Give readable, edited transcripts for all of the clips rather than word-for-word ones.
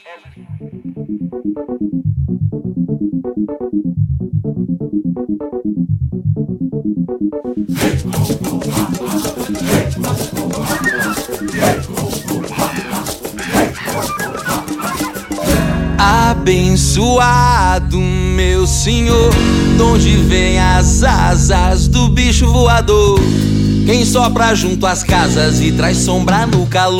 Abençoado, meu Senhor, donde vem as asas do bicho voador? Quem sopra junto às casas e traz sombra no calor?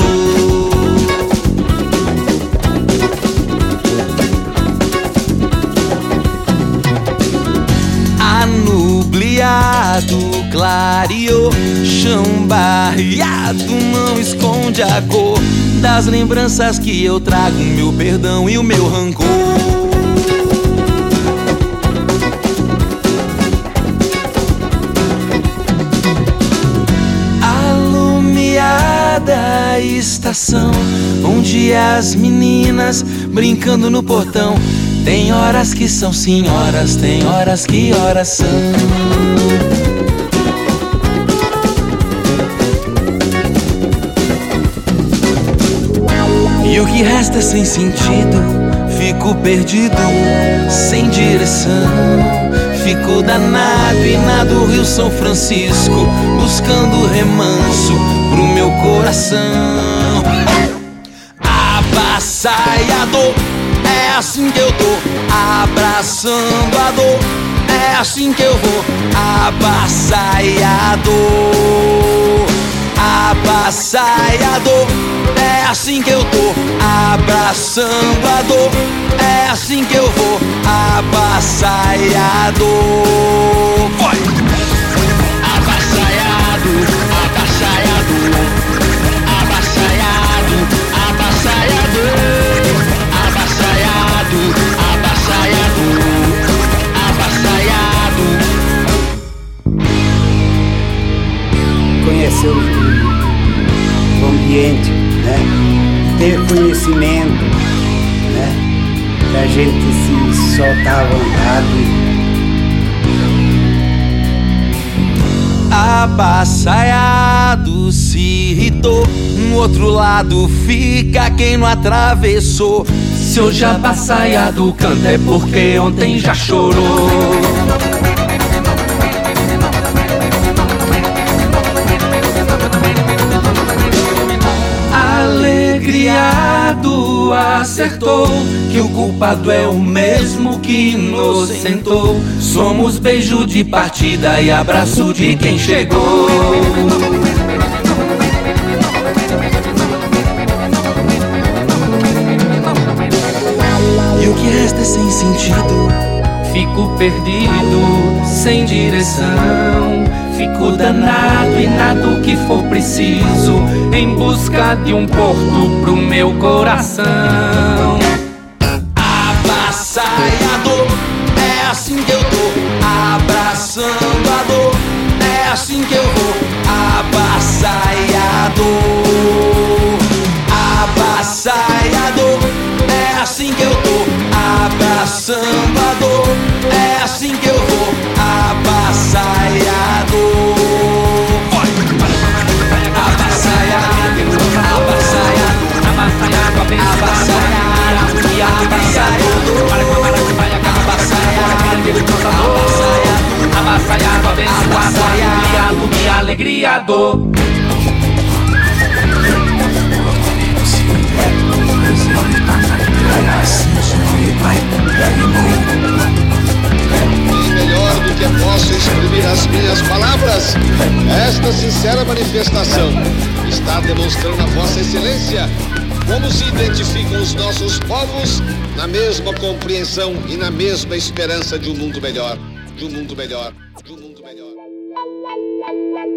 Anubliado, clareou, chão barreado, não esconde a cor das lembranças que eu trago, meu perdão e o meu rancor. Alumiada estação, onde as meninas brincando no portão. Tem horas que são senhoras, tem horas que horas são. E o que resta sem sentido, fico perdido, sem direção. Fico danado e nado o Rio São Francisco, buscando remanso pro meu coração. Avassalhador, é assim que eu tô, abraçando a dor. É assim que eu vou, avassalhador, avassalhador. É assim que eu tô, abraçando a dor. É assim que eu vou, avassalhador. Vai! Avassalhado, avassalhado, avassalhado, avassalhador. Avassalhado, avassalhado, avassalhado. Conhecer o ambiente, né? Ter conhecimento, né? Pra gente se soltar à vontade. Avassalhado, se irritou. No outro lado fica quem não atravessou. Se hoje avassalhado canta é porque ontem já chorou. Alegriado acertou que o culpado é o mesmo que inocentou. Somos beijo de partida e abraço de quem chegou. E o que resta é sem sentido, fico perdido, sem direção. Fico danado e nado o que for preciso, em busca de um porto pro meu coração. Avassalhador, é assim que eu tô, abraçando a dor. É assim que eu vou, avassalhador, avassalhador. É assim que eu tô, abraçando a dor. É assim que eu vou, avassalhador. Vai! Avassalhado, avassalhado, avassalhado, avassalhado, avassalhado, abençoado, e alegriador. Melhor do que posso exprimir as minhas palavras, esta sincera manifestação está demonstrando a vossa excelência como se identificam os nossos povos na mesma compreensão e na mesma esperança de um mundo melhor, de um mundo melhor, de um mundo melhor.